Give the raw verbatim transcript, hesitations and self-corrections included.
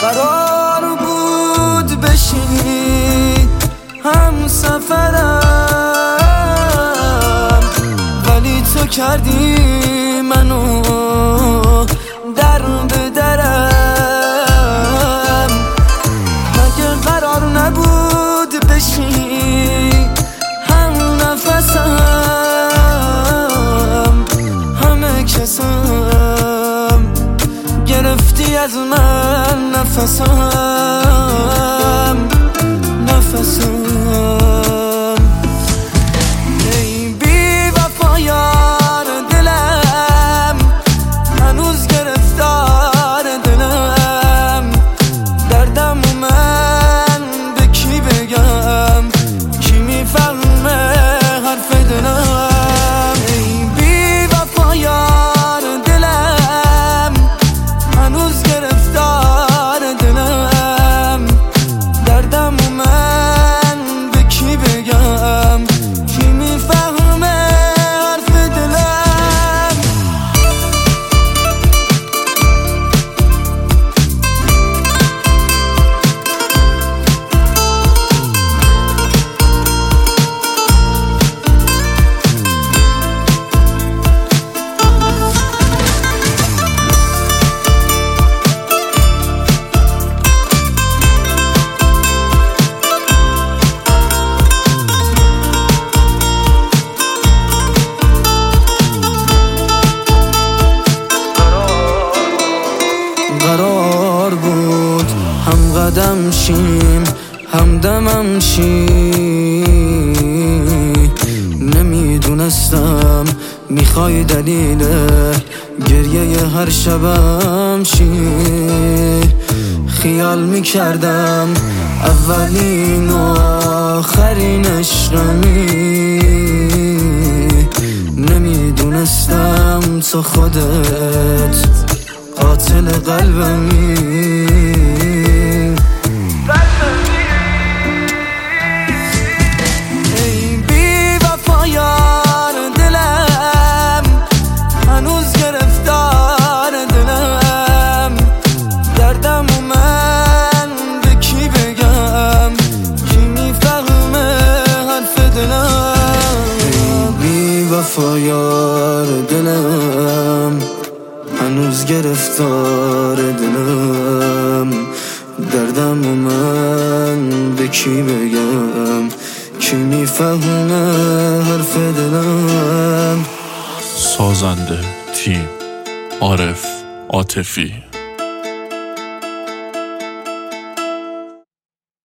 قرار بود بشی هم سفرم، ولی تو کردی منو در به درم. مگه قرار نبود بشی هم نفسم، همه کسم گرفتی از من نفسم نفسم. ای بی وفایان دلم، هنوز گرفتار دلم، دردم و من به کی بگم، کی میفهمه حرف دلم. ای بی وفایان دلم، هنوز گرفتار دلم، دردم و من به کی بگم، کی میفهمه حرف دلم. قرار بود هم قدم شیم هم دمم شی، نمیدونستم میخوای دلیل گریه هر شبم شی. خیال میکردم اولین و آخرین عشقمی، نمیدونستم تو خودت قاتل قلبمی. ای بی وفایان دلم، هنوز گرفتار دلم، دردم و من به کی بگم، کی میفهمه حرف دلم. ای بی وفایان دلم، هنوز گرفتار دلم، دردم و من به کی بگم، کی میفهمه حرف دلم. سازنده تیم عارف عاطفی.